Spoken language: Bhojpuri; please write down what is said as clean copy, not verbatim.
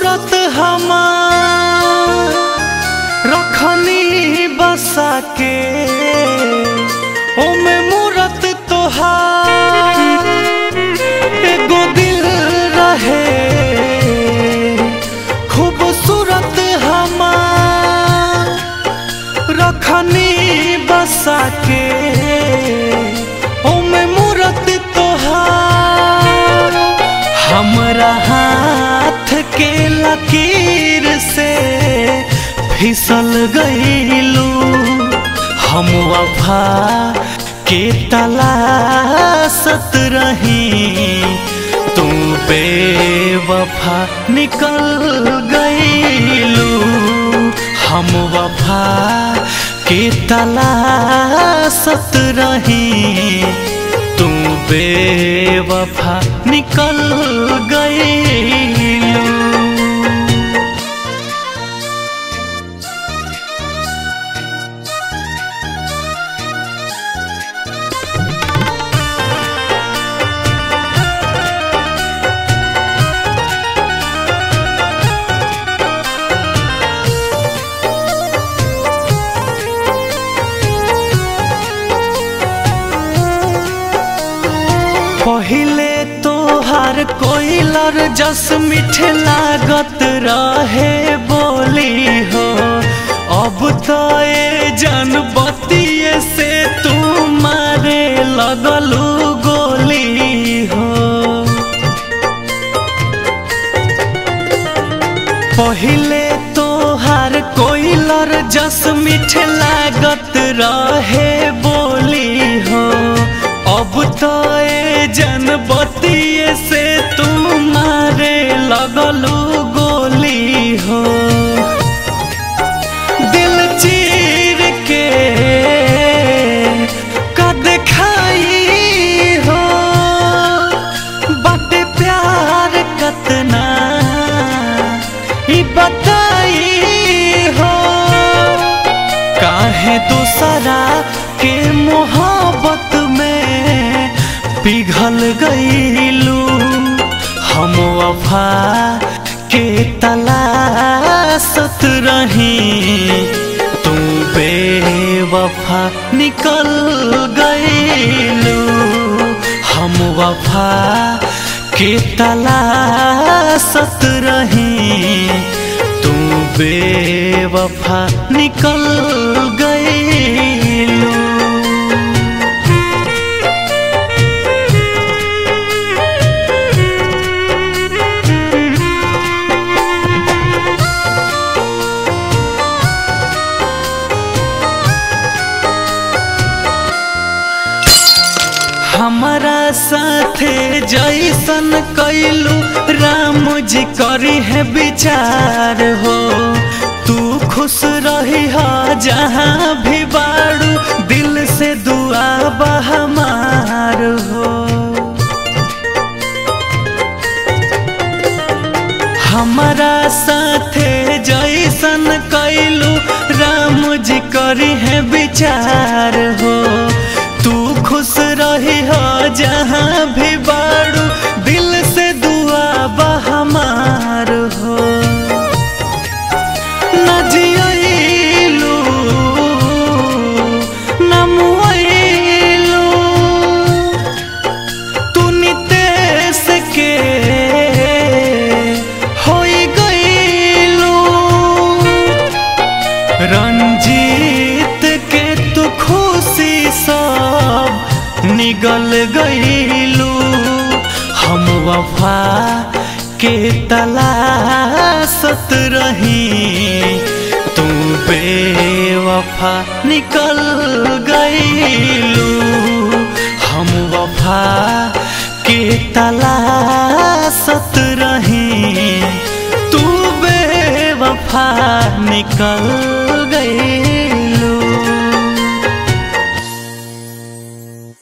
सूरत हमार रखनी बसा के ओमे मूरत तोहार एगो दिल रहे खूबसूरत हमार रखनी बसा के ओमे मूरत तोहार हमरा हाथ के लकीर से फिसल गईलू हम वफा के तलाशत रही तू बेवफा निकल गईलू हम वफा के तलाशत रही तू बेवफा निकल गईलू। पहिले तोहार कोइलर जस मीठे लागत रहे बोली हो अब तो ए जनबतिये से तू मारे लगलू गोली हो। पहिले तोहार कोइलर जस मीठे लागत रहे बोली हो अब तो ए जनबतिये से तू मारे लगलू गोली हो। दिल चीर के कद खाई हो बाटे प्यार कतना ई बताई हो काहे दूसरा के मोहब्बत में पिघल गईलू हम वफा के तलाशत रही तू बेवफा निकल गईलू हम वफा के तलाशत रही तू बेवफा निकल गईलू। हमारा साथे जैसन कैलू राम जी करी है विचार हो तू खुश रही हो जहाँ भी बाड़ू दिल से दुआ हमार हो। हमारा साथे जैसन कैलू राम जी करी है विचार हो तू खुश रही हो जहाँ भी बाड़ू दिल से दुआ हमार हो। न जियलू न मुइलू तू नितेश के होई गईलू रंजीत के तू खुशी सब निगल गईलू हम वफा के तलाशत रही तू बेवफा निकल गईलू हम वफा के तलाशत रही तू बेवफा निकल